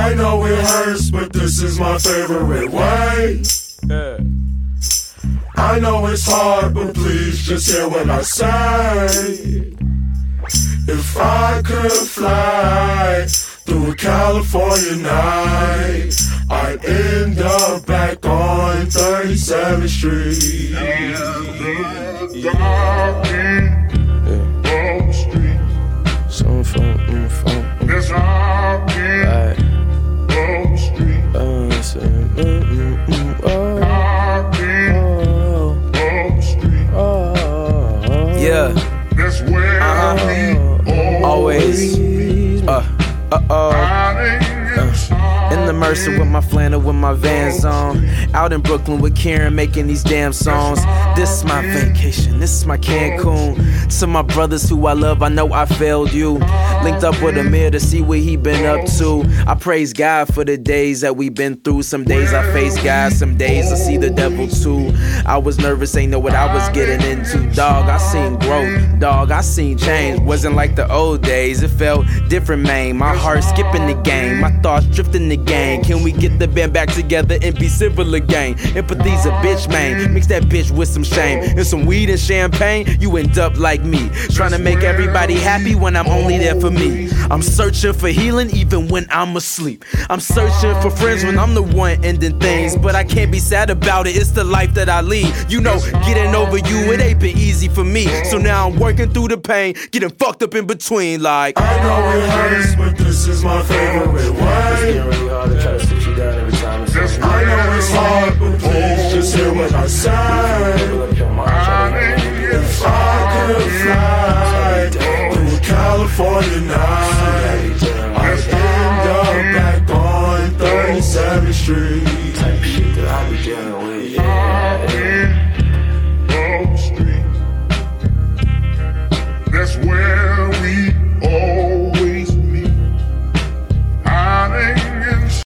I know it hurts, but this is my favorite way. I know it's hard, but please just hear what I say. If I could fly through a California night, I'd end up back on 37th Street. Some phone. Yes, I'll be on the street. Yeah. That's where Always. In the Mercer with my flannel, with my Vans on. Out in Brooklyn with Karen making these damn songs. This is my vacation, this is my Cancun. To my brothers who I love, I know I failed you. Linked up with Amir to see what he been up to. I praise God for the days that we been through. Some days I face God, some days I see the devil too. I was nervous, ain't know what I was getting into. Dog, I seen growth, dog, I seen change. Wasn't like the old days, it felt different, man. My heart skipping the game, my thoughts drifting the game. Can we get the band back together and be civil again? Empathy's a bitch, man. Mix that bitch with some shame and some weed and champagne. You end up like me, trying to make everybody happy when I'm only there for me. I'm searching for healing even when I'm asleep. I'm searching for friends when I'm the one ending things. But I can't be sad about it, it's the life that I lead. You know, getting over you, it ain't been easy for me. So now I'm working through the pain, getting fucked up in between like I know it hurts, but this is my favorite way. really hard to try to sit you down every time. I know it's hard, but please just hear what I say. If I could fly through a California night, I'd end up back on 37th Street.